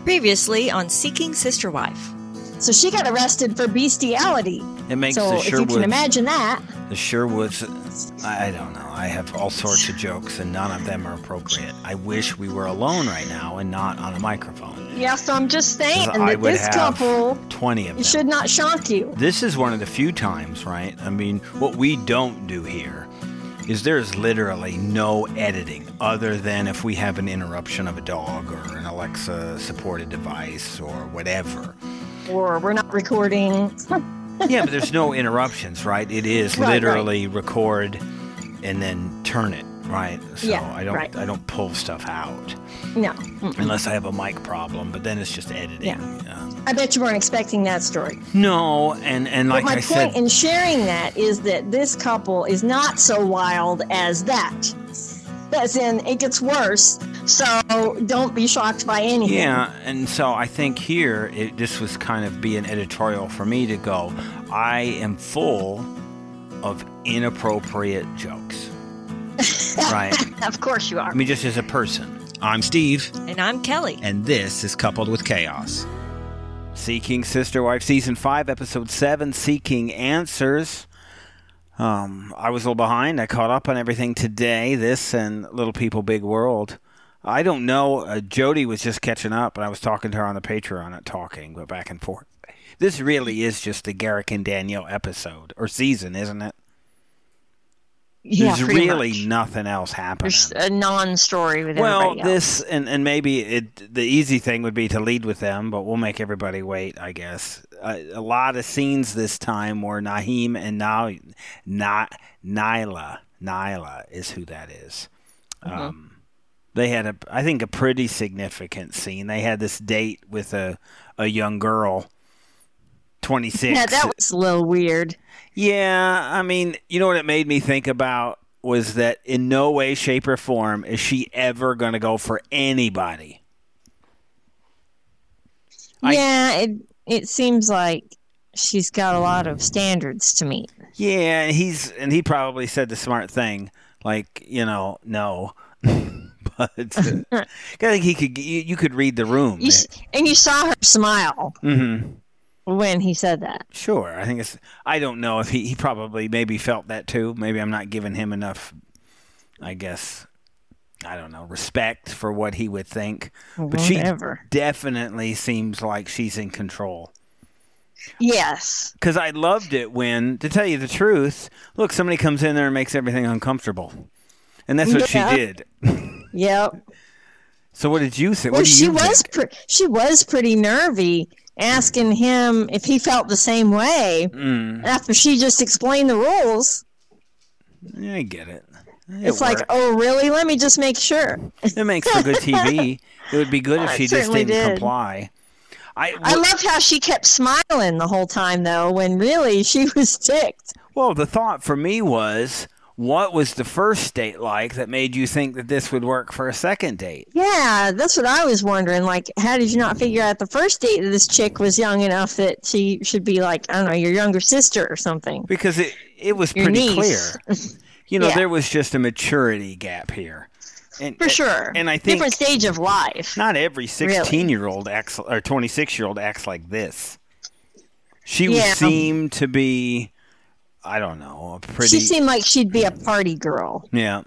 Previously on Seeking Sister Wife. So she got arrested for bestiality. It makes so the if you Sherwoods. can imagine that. The Sherwoods. I don't know. I have all sorts of jokes, and none of them are appropriate. I wish we were alone right now and not on a microphone. Yeah, so I'm just saying I that would this have couple 20 of them. should not shock you. This is one of the few times, right? I mean, what we don't do here is there's literally no editing other than if we have an interruption of a dog or an Alexa-supported device or whatever. Or we're not recording. Yeah, but there's no interruptions, right? It is literally record and then turn it, right? So Yeah, I don't pull stuff out. No. Unless I have a mic problem, but then it's just editing. Yeah. I bet you weren't expecting that story. No, and like but I said... my point in sharing that is that this couple is not so wild as that. As in, it gets worse, so don't be shocked by anything. Yeah, and so I think here, this was kind of be an editorial for me to go, I am full of inappropriate jokes. Right? Of course you are. I mean, just as a person. I'm Steve. And I'm Kelly. And this is Coupled with Chaos. Seeking Sister Wife, Season 5, Episode 7, Seeking Answers. I was a little behind. I caught up on everything today, this and Little People, Big World. I don't know. Jody was just catching up, and I was talking to her on the Patreon, but back and forth. This really is just the Garrick and Danielle episode, or season, isn't it? Yeah, there's really nothing else happening. There's a non-story with everybody else. This, and maybe the easy thing would be to lead with them, but we'll make everybody wait, I guess. A lot of scenes this time were Naheem and Nyla. Nyla is who that is. Mm-hmm. They had, I think, a pretty significant scene. They had this date with a young girl, 26. Yeah, that was a little weird. Yeah, I mean, you know what it made me think about was that in no way, shape, or form is she ever going to go for anybody. Yeah, it seems like she's got a lot of standards to meet. Yeah, and he probably said the smart thing, like, no. But I think you could read the room. And you saw her smile. Mm-hmm. When he said that. Sure. I don't know if he probably maybe felt that too. Maybe I'm not giving him enough, I guess, I don't know, respect for what he would think. But Whatever. She definitely seems like she's in control. Yes. Because I loved it when, to tell you the truth, look, somebody comes in there and makes everything uncomfortable. And that's what she did. Yep. So what did you think? Well, she was pretty nervy, asking him if he felt the same way after she just explained the rules. Yeah, I get it. It's like, oh, really? Let me just make sure. It makes for good TV. It would be good if she just didn't comply. I loved how she kept smiling the whole time, though, when really she was ticked. Well, the thought for me was, what was the first date like that made you think that this would work for a second date? Yeah, that's what I was wondering. Like, how did you not figure out the first date that this chick was young enough that she should be like, I don't know, your younger sister or something? Because it was pretty clear. There was just a maturity gap here. For sure. And I think different stage of life. Not every 16-year-old acts or 26-year-old acts like this. She seemed to be, I don't know, She seemed like she'd be a party girl. Yeah.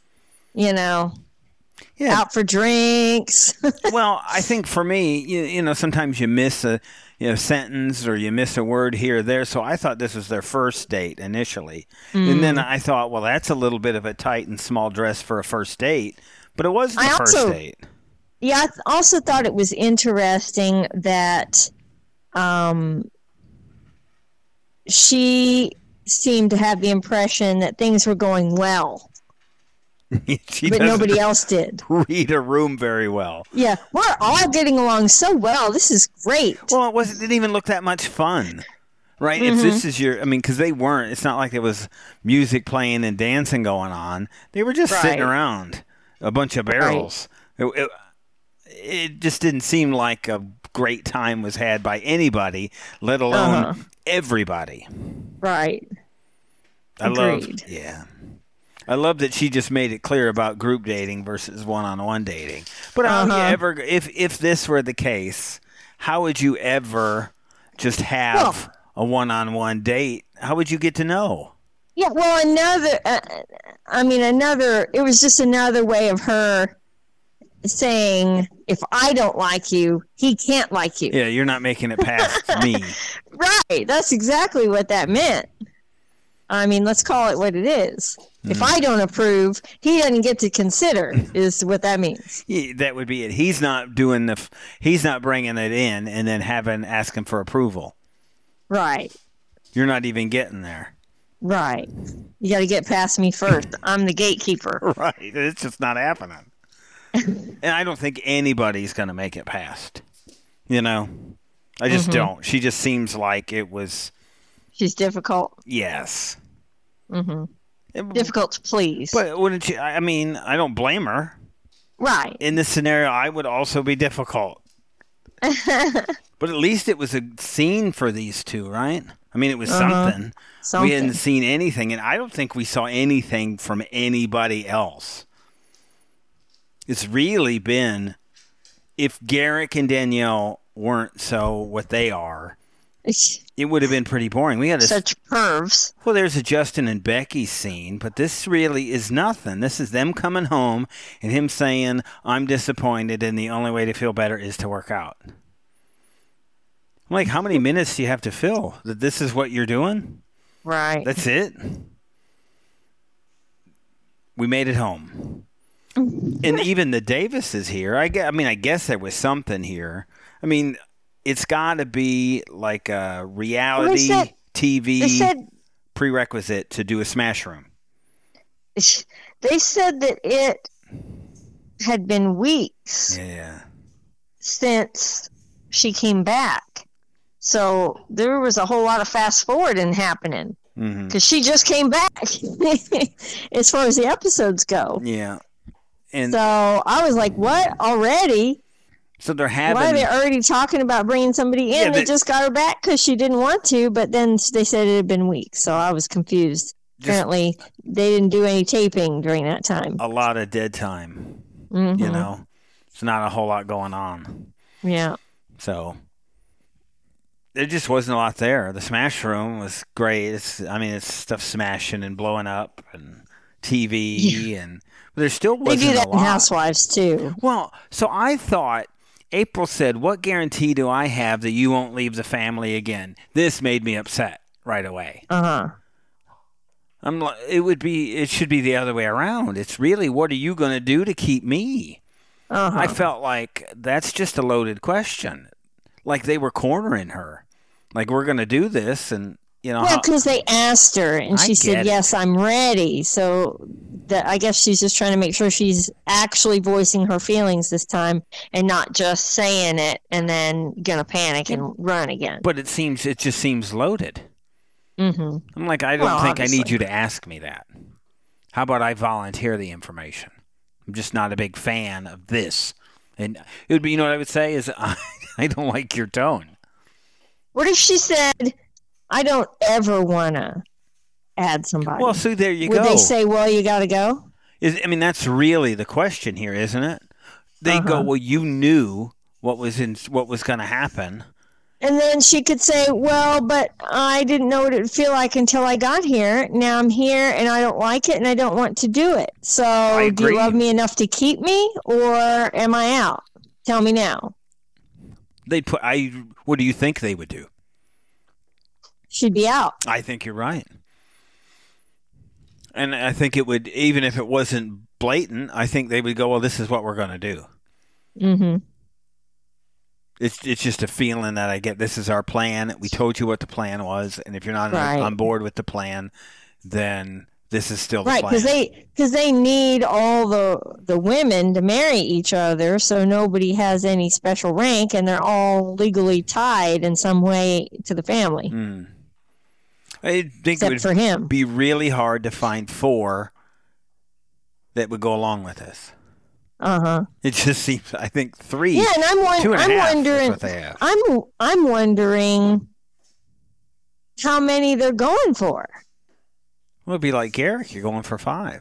Out for drinks. Well, I think for me, sometimes you miss a sentence or you miss a word here or there. So I thought this was their first date initially. And then I thought, well, that's a little bit of a tight and small dress for a first date. But it wasn't the first date. Yeah, I also thought it was interesting that she seemed to have the impression that things were going well. But nobody else did. Read a room very well. Yeah, we're all getting along so well. This is great. Well, it didn't even look that much fun, right? If this is because they weren't. It's not like there was music playing and dancing going on. They were just sitting around a bunch of barrels. Right. It just didn't seem like a great time was had by anybody, let alone everybody. Right. I I love that she just made it clear about group dating versus one-on-one dating. But how would you ever, if this were the case, how would you ever just have a one-on-one date? How would you get to know? Yeah, well, it was just another way of her saying, if I don't like you, he can't like you. Yeah, you're not making it past me. Right, that's exactly what that meant. I mean, let's call it what it is. If I don't approve, he doesn't get to consider, is what that means. Yeah, that would be it. He's not doing he's not bringing it in and then asking for approval. Right. You're not even getting there. Right. You got to get past me first. I'm the gatekeeper. Right. It's just not happening. And I don't think anybody's going to make it past. You know? I just don't. She just seems like it was... She's difficult. Yes. Difficult to please. But wouldn't you... I mean, I don't blame her. Right. In this scenario, I would also be difficult. But at least it was a scene for these two, right? I mean, it was something. We hadn't seen anything, and I don't think we saw anything from anybody else. It's really been, if Garrick and Danielle weren't so what they are, it would have been pretty boring. We had such pervs. Well, there's a Justin and Becky scene, but this really is nothing. This is them coming home and him saying, I'm disappointed, and the only way to feel better is to work out. I'm like, how many minutes do you have to fill? That this is what you're doing? Right. That's it? We made it home. And even the Davis is here. I guess there was something here. I mean, it's got to be like a reality TV prerequisite to do a Smash Room. They said that it had been weeks since she came back. So there was a whole lot of fast forwarding happening because she just came back as far as the episodes go. Yeah. And so I was like, what? Already? So they're having... Why are they already talking about bringing somebody in? Yeah, they just got her back because she didn't want to, but then they said it had been weeks. So I was confused. Apparently, they didn't do any taping during that time. A lot of dead time. You know? It's not a whole lot going on. Yeah. So... there just wasn't a lot there. The Smash Room was great. It's stuff smashing and blowing up and TV but there still wasn't a lot. They do that in Housewives too. Well, so I thought April said, "What guarantee do I have that you won't leave the family again?" This made me upset right away. I'm like, it should be the other way around. It's really, what are you going to do to keep me? I felt like that's just a loaded question. Like they were cornering her. Like, we're going to do this, and, you know... Well, because they asked her, and she said, yes, I'm ready. So I guess she's just trying to make sure she's actually voicing her feelings this time and not just saying it and then going to panic and run again. But it just seems loaded. I'm like, I don't think I need you to ask me that. How about I volunteer the information? I'm just not a big fan of this. And it would be, you know what I would say is, I don't like your tone. What if she said, I don't ever want to add somebody? Well, so there you go. Would they say, well, you got to go? That's really the question here, isn't it? They go, well, you knew what was going to happen. And then she could say, well, but I didn't know what it would feel like until I got here. Now I'm here, and I don't like it, and I don't want to do it. So do you love me enough to keep me, or am I out? Tell me now. What do you think they would do? She'd be out. I think you're right. And I think it would, even if it wasn't blatant, I think they would go, well, this is what we're going to do. It's just a feeling that I get. This is our plan. We told you what the plan was. And if you're not on board with the plan, then this is still the plan. Right, because they need all the women to marry each other, so nobody has any special rank, and they're all legally tied in some way to the family. I think Except for him. Be really hard to find 4 that would go along with this. It just seems, I think 3. Yeah, and I'm wondering. What they have. I'm wondering how many they're going for. Well, it'd be like Garrick. You're going for 5.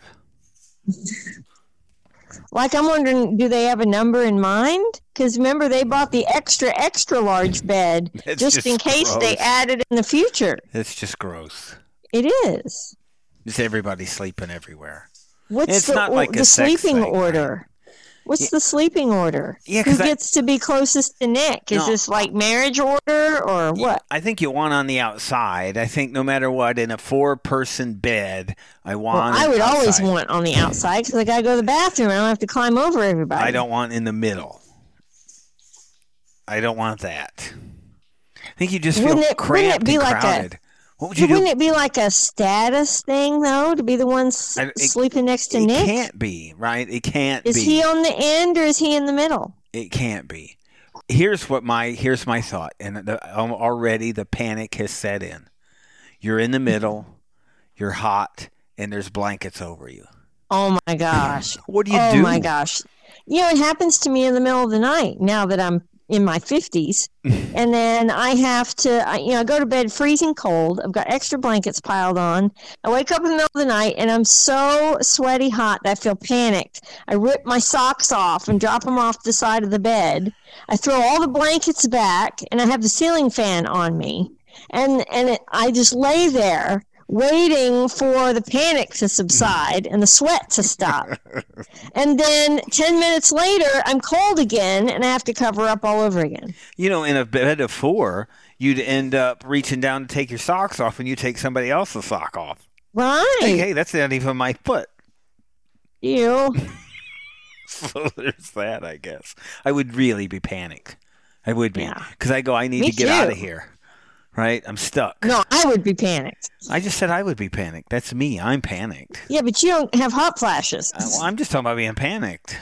Like, I'm wondering, do they have a number in mind? Because remember, they bought the extra large bed just in case gross. they add it in the future. It's just gross. It is. Just everybody sleeping everywhere. What's not like the a sex sleeping thing, order? right? What's the sleeping order? Yeah, who gets to be closest to Nick? Is this like marriage order or what? I think you want on the outside. I think no matter what, in a 4-person bed, I want. I would outside. always want on the outside because I gotta go to the bathroom. I don't have to climb over everybody. I don't want in the middle. I don't want that. I think you just feel cramped and crowded. What would you do? Wouldn't it be like a status thing, though, to be the one sleeping next to Nick? It can't be, right? It can't be. Is he on the end or is he in the middle? It can't be. Here's my thought, and already the panic has set in. You're in the middle, you're hot, and there's blankets over you. Oh, my gosh. What do you Oh, do? my gosh. It happens to me in the middle of the night now that I'm in my 50s. And then I have to, I go to bed freezing cold. I've got extra blankets piled on. I wake up in the middle of the night and I'm so sweaty hot that I feel panicked. I rip my socks off and drop them off the side of the bed. I throw all the blankets back and I have the ceiling fan on me. I just lay there waiting for the panic to subside and the sweat to stop. And then 10 minutes later, I'm cold again, and I have to cover up all over again. In a bed of 4, you'd end up reaching down to take your socks off, and you take somebody else's sock off. Right. Hey, that's not even my foot. Ew. So there's that, I guess. I would really be panicked. I would be. Yeah. Because I need Me to get too. out of here. Right? I'm stuck. No, I would be panicked. I just said I would be panicked. That's me. I'm panicked. Yeah, but you don't have hot flashes. I'm just talking about being panicked.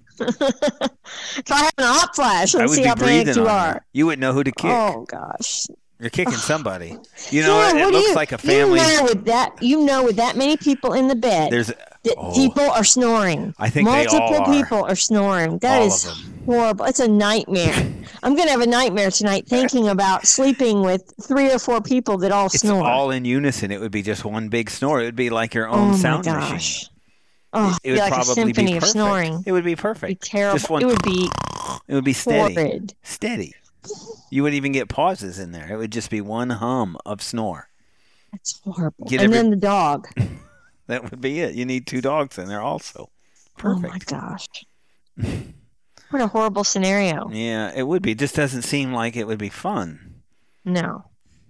Try having a hot flash I and would see be how panicked breathing you on are. you. You wouldn't know who to kick. Oh, gosh. You're kicking somebody. Yeah, It looks like a family. with that many people in the bed, people are snoring. I think they all multiple are. people are snoring. That All is of them. horrible. It's a nightmare. I'm going to have a nightmare tonight thinking about sleeping with 3 or 4 people that all It's snore. all in unison. It would be just one big snore. It would be like your own sound my machine. gosh. Oh, It it'd would be like a probably symphony be of perfect. snoring. It would be perfect. It'd be terrible. Just one, It would be it would be steady. horrid. Steady. You wouldn't even get pauses in there. It would just be one hum of snore. That's horrible. Get And every- then the dog. That would be it. You need 2 dogs in there also. Perfect. Oh, my gosh. What a horrible scenario. Yeah, it would be. It just doesn't seem like it would be fun No.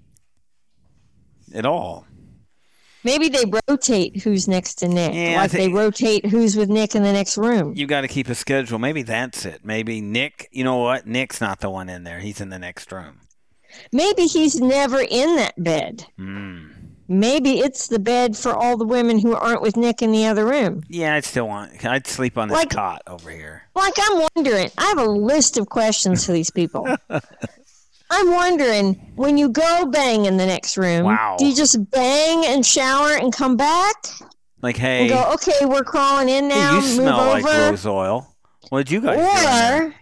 at all. Maybe they rotate who's next to Nick. Yeah, I like they think- rotate who's with Nick in the next room. You got to keep a schedule. Maybe that's it. Maybe Nick, you know what? Nick's not the one in there. He's in the next room. Maybe he's never in that bed. Maybe it's the bed for all the women who aren't with Nick in the other room. Yeah, I'd sleep on this cot over here. Like, I'm wondering, I have a list of questions for these people. I'm wondering, when you go bang in the next room, Wow. do you just bang and shower and come back? Like, hey, And go, okay, we're crawling in hey, now, you move smell like over? rose oil. What did you guys do in there?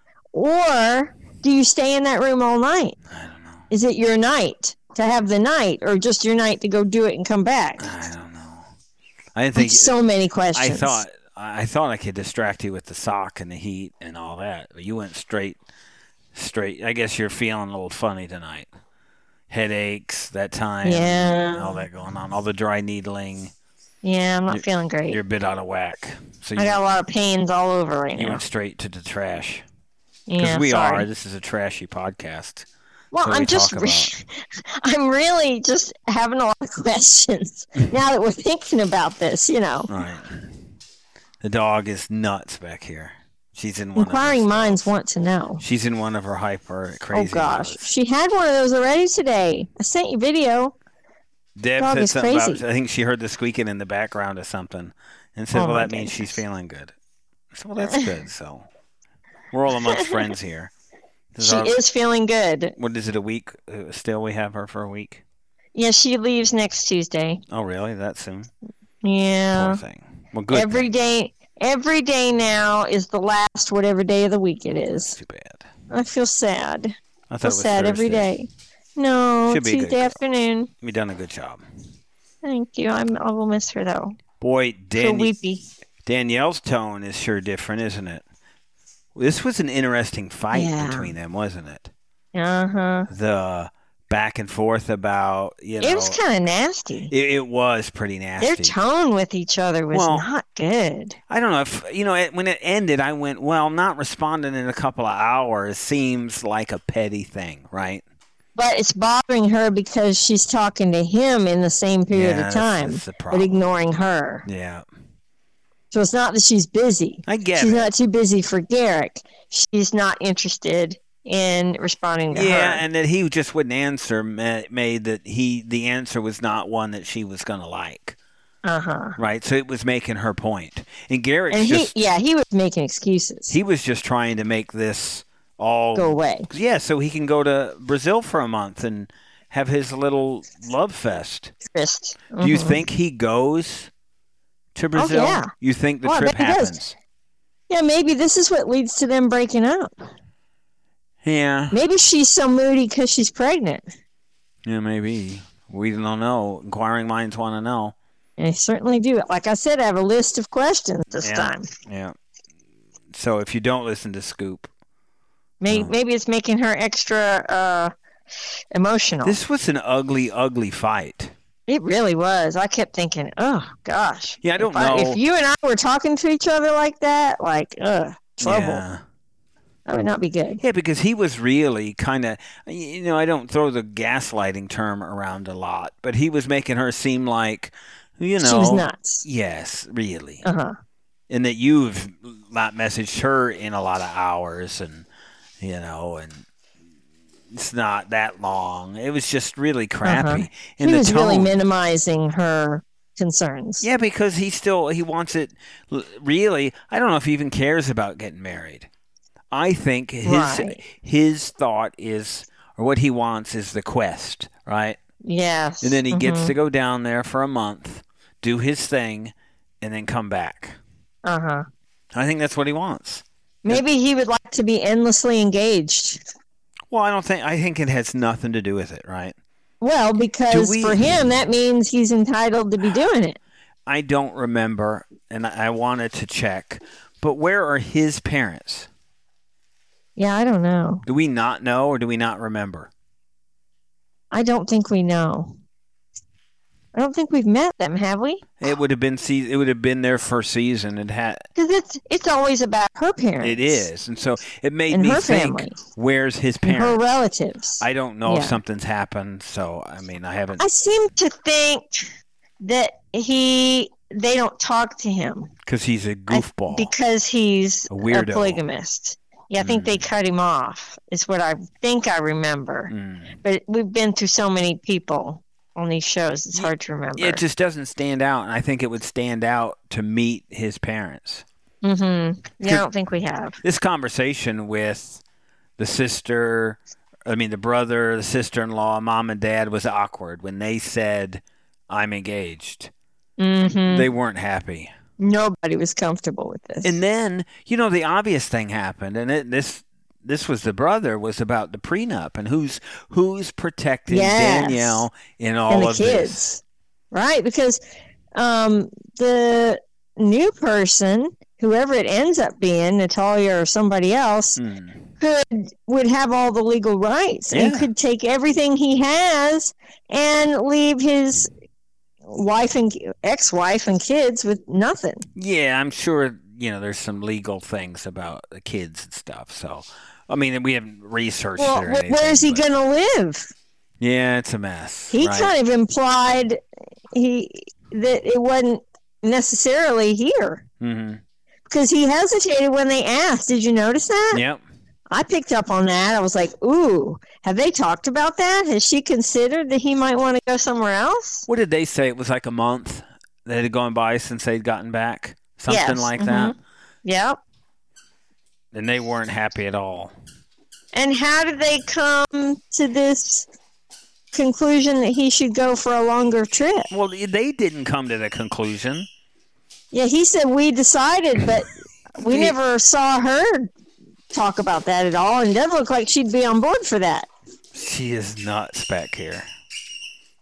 Or do you stay in that room all night? I don't know. Is it your night to have the night, or just your night to go do it and come back? I don't know. I didn't think. So many questions. I thought I could distract you with the sock and the heat and all that, but you went straight. I guess you're feeling a little funny tonight. Headaches, that time. Yeah. All that going on. All the dry needling. Yeah, I'm not feeling great. You're a bit out of whack. So I got a lot of pains all over right you now. went straight to the trash. Because Yeah, we sorry. are. This is a trashy podcast. Well, So I'm we just, talk about- I'm really just having a lot of questions now that we're thinking about this. Right. The dog is nuts back here. She's in one Inquiring of her minds spells. want to know. She's in one of her hyper Oh crazy. gosh, modes. she had one of those already today. I sent you video. Deb Dog said is something crazy. about. I think she heard the squeaking in the background of something, and said, Oh, "Well, my that means she's goodness. feeling good." So, well, that's good. So, we're all amongst friends here. This She our- is feeling good. What is it? A week? Still, we have her for a week. Yeah, she leaves next Tuesday. Oh, really? That soon? Yeah. Poor thing. Well, good. Every day now is the last whatever day of the week it is. Too bad. I feel sad. I thought I feel it was sad every Thursday. day. No, Should be a good Tuesday girl. afternoon. You've done a good job. Thank you. I will miss her, though. Boy, So weepy. Danielle's tone is sure different, isn't it? This was an interesting fight between them, wasn't it? Uh-huh. The back and forth about, It was kind of nasty. It was pretty nasty. Their tone with each other was not good. I don't know if, when it ended, I went, well, not responding in a couple of hours seems like a petty thing, right? But it's bothering her because she's talking to him in the same period of time, but ignoring her. Yeah. So it's not that she's busy. I get She's it. not too busy for Garrick. She's not interested in responding to her. Yeah, and that he just wouldn't answer made that the answer was not one that she was going to like. Uh-huh. Right, so it was making her point. And Garrick he was making excuses. He was just trying to make this all go away. Yeah, so he can go to Brazil for a month and have his little love fest. Mm-hmm. Do you think he goes to Brazil? Oh, yeah. You think the trip happens? Yeah, maybe this is what leads to them breaking up. Yeah. Maybe she's so moody because she's pregnant. Yeah, maybe. We don't know. Inquiring minds want to know. I certainly do. Like I said, I have a list of questions this time. Yeah. So if you don't listen to Scoop. Maybe it's making her extra emotional. This was an ugly, ugly fight. It really was. I kept thinking, oh, gosh. Yeah, I don't know. If you and I were talking to each other like that, trouble. Yeah. That would not be good. Yeah, because he was really kind of, I don't throw the gaslighting term around a lot, but he was making her seem like, She was nuts. Yes, really. Uh-huh. And that you've not messaged her in a lot of hours and, and it's not that long. It was just really crappy. Uh-huh. He was really minimizing her concerns. Yeah, because he wants it, really, I don't know if he even cares about getting married. I think his thought is, or what he wants is the quest, right? Yes. And then he gets to go down there for a month, do his thing, and then come back. Uh-huh. I think that's what he wants. Maybe he would like to be endlessly engaged. Well, I think it has nothing to do with it, right? Well, because for him, that means he's entitled to be doing it. I don't remember, and I wanted to check, but where are his parents? Yeah, I don't know. Do we not know, or do we not remember? I don't think we know. I don't think we've met them, have we? It would have been their first season. Because it's always about her parents. It is, and so it made me think, family. Where's his parents? And her relatives. I don't know if something's happened, so I haven't. I seem to think that they don't talk to him because he's a goofball. Because he's a weirdo, a polygamist. Yeah, I think they cut him off, is what I think I remember. But we've been through so many people on these shows, it's hard to remember. It just doesn't stand out, and I think it would stand out to meet his parents. Mm-hmm. Yeah, I don't think we have. This conversation with the brother, the sister-in-law, mom and dad was awkward when they said, I'm engaged. Mm-hmm. They weren't happy. Nobody was comfortable with this. And then, the obvious thing happened, and this was the brother, was about the prenup and who's protecting Danielle in all of kids. This. Right, because the new person, whoever it ends up being, Natalia or somebody else, would have all the legal rights and could take everything he has and leave his wife and ex-wife and kids with nothing. Yeah, I'm sure, there's some legal things about the kids and stuff. So, we haven't researched it or anything. Where's he going to live? Yeah, it's a mess. He kind of implied that it wasn't necessarily here. Mm-hmm. Because he hesitated when they asked. Did you notice that? Yep. I picked up on that. I was like, ooh, have they talked about that? Has she considered that he might want to go somewhere else? What did they say? It was like a month that had gone by since they'd gotten back? Something like that? Yep. And they weren't happy at all. And how did they come to this conclusion that he should go for a longer trip? Well, they didn't come to the conclusion. Yeah, he said we decided, but we never saw her talk about that at all, and it doesn't look like she'd be on board for that. She is nuts back here.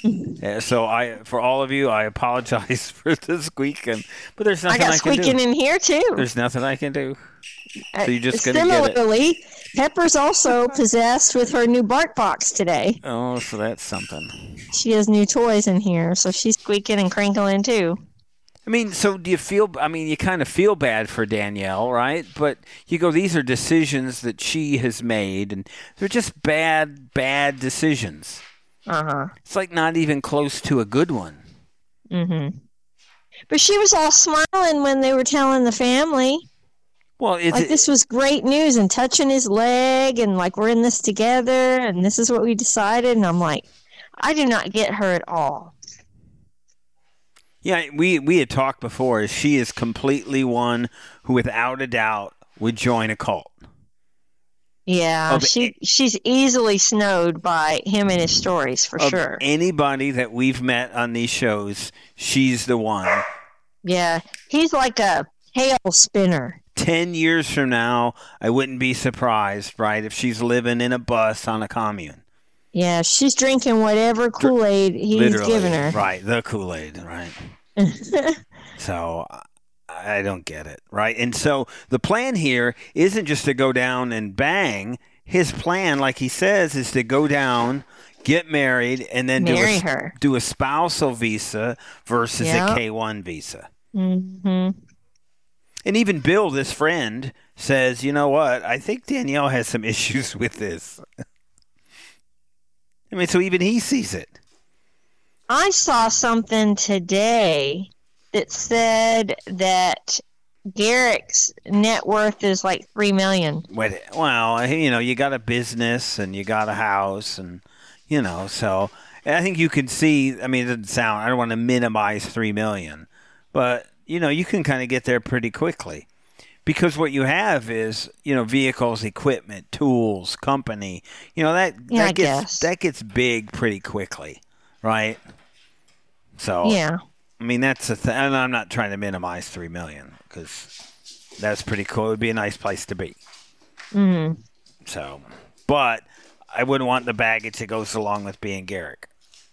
So for all of you, I apologize for the squeaking, but there's nothing I can do. I got squeaking in here too. There's nothing I can do. So you're just going to get it. Similarly, Pepper's also possessed with her new BarkBox today. Oh, so that's something. She has new toys in here, so she's squeaking and crinkling too. I mean, so do you feel, you kind of feel bad for Danielle, right? But you go, these are decisions that she has made, and they're just bad decisions. Uh-huh. It's like not even close to a good one. Mm-hmm. But she was all smiling when they were telling the family. Well, this was great news, and touching his leg, and like, we're in this together, and this is what we decided. And I'm like, I do not get her at all. Yeah, we had talked before. She is completely one who, without a doubt, would join a cult. Yeah, she's easily snowed by him and his stories, for sure. Anybody that we've met on these shows, she's the one. Yeah, he's like a hail spinner. 10 years from now, I wouldn't be surprised, right, if she's living in a bus on a commune. Yeah, she's drinking whatever Kool-Aid he's giving her. Right, the Kool-Aid, right. So I don't get it, right? And so the plan here isn't just to go down and bang. His plan, like he says, is to go down, get married, and then do a spousal visa versus a K-1 visa. Mm-hmm. And even Bill, this friend, says, you know what? I think Danielle has some issues with this. So even he sees it. I saw something today that said that Garrick's net worth is like $3 million. Well, you got a business and you got a house, and so I think you can see. It doesn't sound. I don't want to minimize $3 million, but you can kind of get there pretty quickly, because what you have is vehicles, equipment, tools, company. That gets big pretty quickly, right? So yeah. That's a thing. And I'm not trying to minimize $3 million, because that's pretty cool. It would be a nice place to be. Mm-hmm. So, but I wouldn't want the baggage that goes along with being Garrick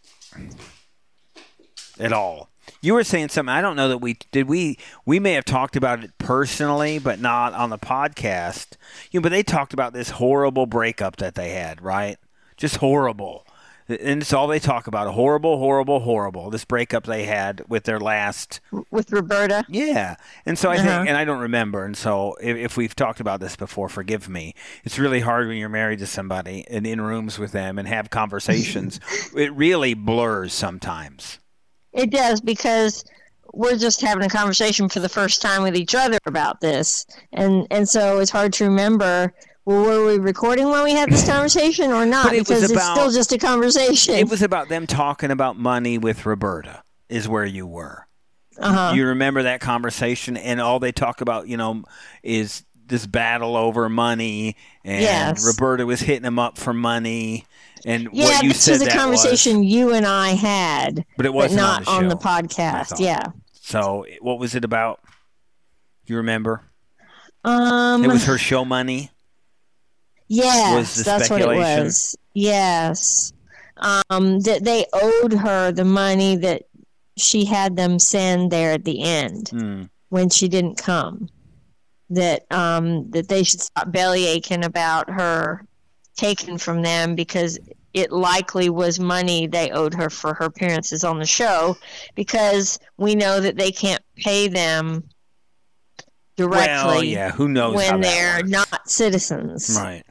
at all. You were saying something. I don't know that we may have talked about it personally, but not on the podcast. But they talked about this horrible breakup that they had, right? Just horrible. And it's all they talk about. Horrible, horrible, horrible. This breakup they had with their last... With Roberta? Yeah. And so I think, and I don't remember, and so if we've talked about this before, forgive me. It's really hard when you're married to somebody and in rooms with them and have conversations. It really blurs sometimes. It does, because we're just having a conversation for the first time with each other about this. And so it's hard to remember... Well, were we recording when we had this conversation or not? Because it's still just a conversation. It was about them talking about money with Roberta, is where you were. Uh-huh. You remember that conversation, and all they talk about, is this battle over money, and Roberta was hitting him up for money, and what you said. This is a conversation you and I had, but it wasn't not on the podcast. Yeah. So what was it about? You remember? It was her show money. Yes, that's what it was. Yes. That they owed her the money that she had them send there at the end when she didn't come. That they should stop belly aching about her taken from them, because it likely was money they owed her for her appearances on the show, because we know that they can't pay them directly. Well, yeah, who knows when how that they're works. not citizens. Right.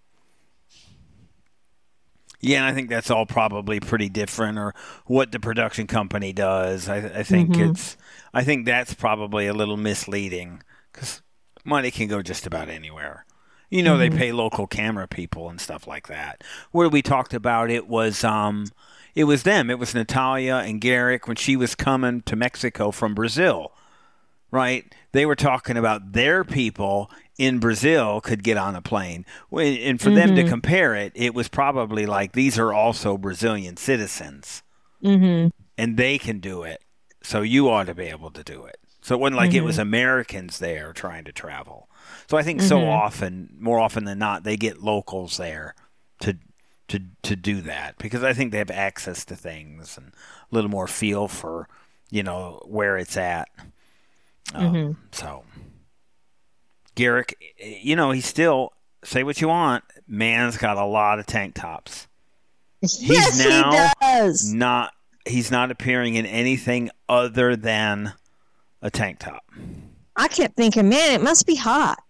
Yeah, and I think that's all probably pretty different, or what the production company does. I think I think that's probably a little misleading, because money can go just about anywhere. They pay local camera people and stuff like that. Where we talked about it was them. It was Natalia and Garrick when she was coming to Mexico from Brazil. Right? They were talking about their people in Brazil could get on a plane. And for them to compare it, it was probably like, these are also Brazilian citizens. Mm-hmm. And they can do it. So you ought to be able to do it. So it wasn't like it was Americans there trying to travel. So I think more often than not, they get locals there to do that, because I think they have access to things and a little more feel for, where it's at. So Garrick, he's still, say what you want, man's got a lot of tank tops. Yes, he does. He's not appearing in anything other than a tank top. I kept thinking, man, it must be hot.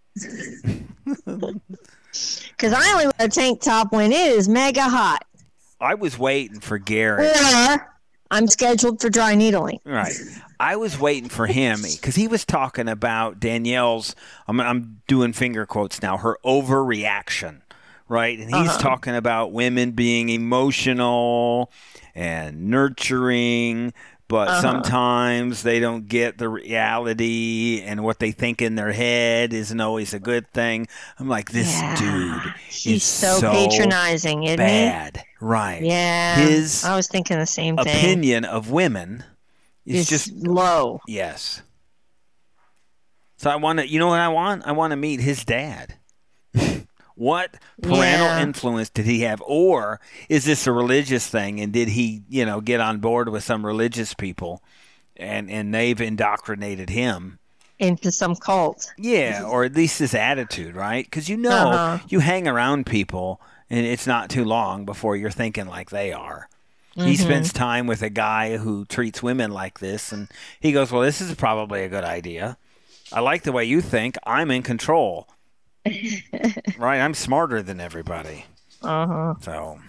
Because I only wear a tank top when it is mega hot. I was waiting for Garrick. I'm scheduled for dry needling. Right. I was waiting for him because he was talking about Danielle's, I'm doing finger quotes now, her overreaction, right? And he's talking about women being emotional and nurturing, but sometimes they don't get the reality, and what they think in their head isn't always a good thing. I'm like, this dude he's is so patronizing, isn't bad. he? Right. Yeah. His I was thinking the same thing. opinion of women is just low. Yes. So I want to, what I want? I want to meet his dad. What parental influence did he have? Or is this a religious thing? And did he, get on board with some religious people and they've indoctrinated him into some cult? Yeah, or at least his attitude, right? Because you hang around people and it's not too long before you're thinking like they are. He spends time with a guy who treats women like this, and he goes, well, this is probably a good idea. I like the way you think. I'm in control. Right? I'm smarter than everybody. So.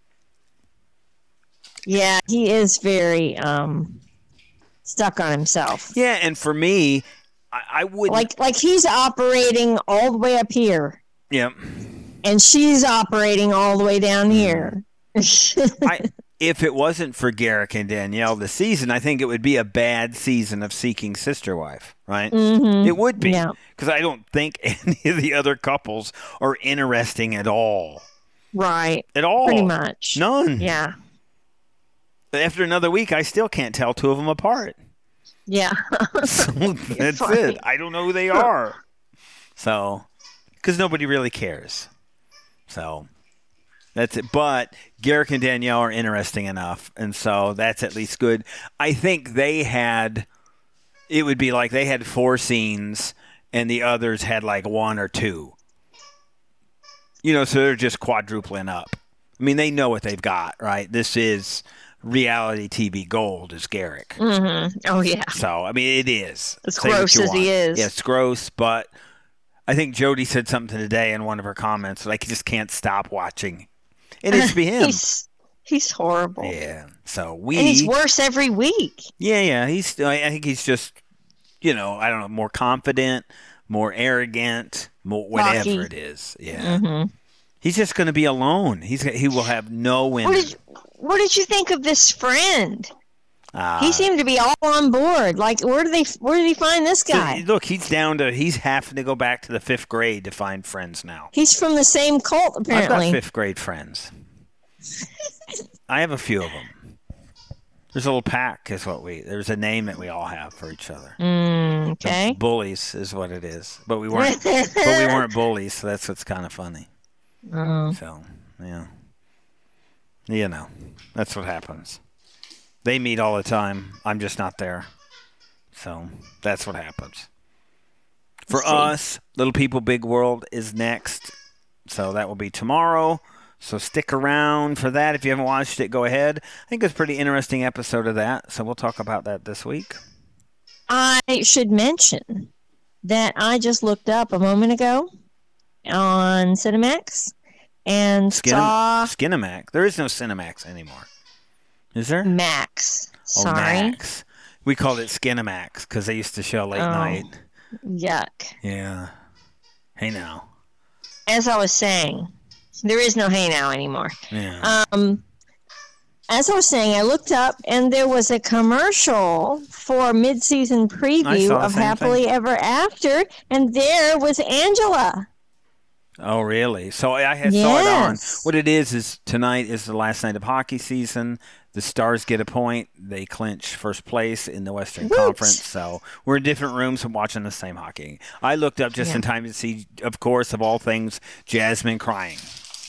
Yeah, he is very stuck on himself. Yeah, and for me, I wouldn't... Like he's operating all the way up here. Yep. And she's operating all the way down here. If it wasn't for Garrick and Danielle this season, I think it would be a bad season of Seeking Sister Wife, right? It would be. Because I don't think any of the other couples are interesting at all. Right. At all. Pretty much. None. Yeah. After another week, I still can't tell two of them apart. Yeah. So that's it. I don't know who they are. So, because nobody really cares. So... that's it. But Garrick and Danielle are interesting enough, and so that's at least good. I think it would be like they had 4 scenes, and the others had like 1 or 2. So they're just quadrupling up. I mean, they know what they've got, right? This is reality TV gold, is Garrick. Oh, yeah. So, I mean, it is. As gross as he is. Yeah, it's gross, but I think Jody said something today in one of her comments, like, he just can't stop watching. And it's him. He's horrible. Yeah. So and he's worse every week. Yeah. I think he's just, I don't know, more confident, more arrogant, more whatever it is. Yeah. He's just going to be alone. He will have no women. What did you think of this friend? He seemed to be all on board. Like, where did he find this guy? So, look, he's having to go back to the 5th grade to find friends now. He's from the same cult, apparently. I've got 5th grade friends. I have a few of them. There's a little pack, there's a name that we all have for each other. Okay. The bullies is what it is. But we weren't bullies, so that's what's kind of funny. So, yeah. That's what happens. They meet all the time. I'm just not there. So that's what happens. For us, Little People, Big World is next. So that will be tomorrow. So stick around for that. If you haven't watched it, go ahead. I think it's a pretty interesting episode of that. So we'll talk about that this week. I should mention that I just looked up a moment ago on Cinemax and saw... Skinemax. There is no Cinemax anymore. Is there? Max. Sorry. Oh, Max. We called it Skinemax because they used to show late night. Yuck. Yeah. Hey now. As I was saying, there is no Hey Now anymore. Yeah. As I was saying, I looked up and there was a commercial for a mid-season preview of Happily Ever After, and there was Angela. Oh, really? So I saw it on. What it is tonight is the last night of hockey season. The Stars get a point. They clinch first place in the Western Conference. So we're in different rooms and watching the same hockey. I looked up just in time to see, of course, of all things, Jasmine crying.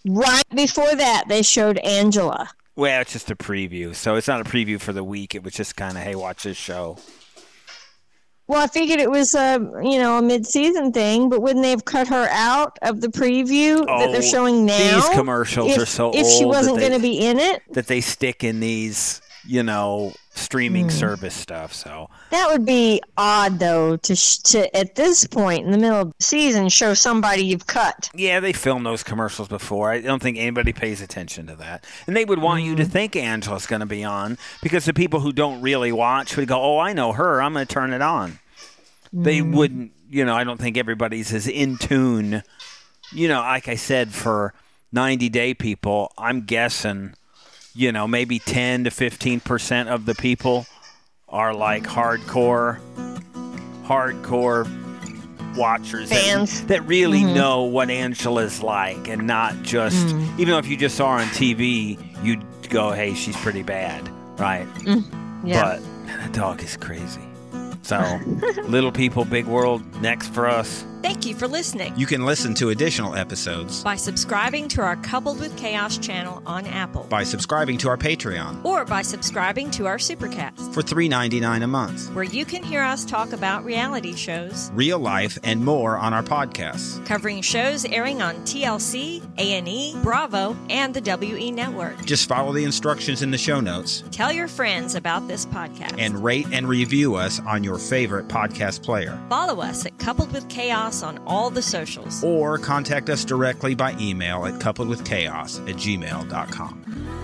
right before that, they showed Angela. Well, it's just a preview. So it's not a preview for the week. It was just kind of, hey, watch this show. Well, I figured it was a mid-season thing, but wouldn't they have cut her out of the preview that they're showing now? These commercials are so old. If she wasn't going to be in it? That they stick in these, streaming service stuff. So that would be odd, though, to at this point in the middle of the season show somebody you've cut. Yeah, they filmed those commercials before. I don't think anybody pays attention to that. And they would want you to think Angela's going to be on, because the people who don't really watch would go, oh, I know her. I'm going to turn it on. They wouldn't, I don't think everybody's as in tune. Like I said, for 90-day people, I'm guessing, maybe 10 to 15% of the people are like hardcore watchers fans that really know what Angela's like, and not just, even though if you just saw her on TV, you'd go, hey, she's pretty bad, right? Yeah. But that dog is crazy. So, Little People, Big World, next for us. Thank you for listening. You can listen to additional episodes by subscribing to our Coupled with Chaos channel on Apple, by subscribing to our Patreon, or by subscribing to our Supercast for $3.99 a month, where you can hear us talk about reality shows, real life, and more on our podcasts, covering shows airing on TLC, A&E, Bravo, and the WE Network. Just follow the instructions in the show notes. Tell your friends about this podcast. And rate and review us on your favorite podcast player. Follow us at Coupled with Chaos on all the socials. Or contact us directly by email at coupledwithchaos@gmail.com.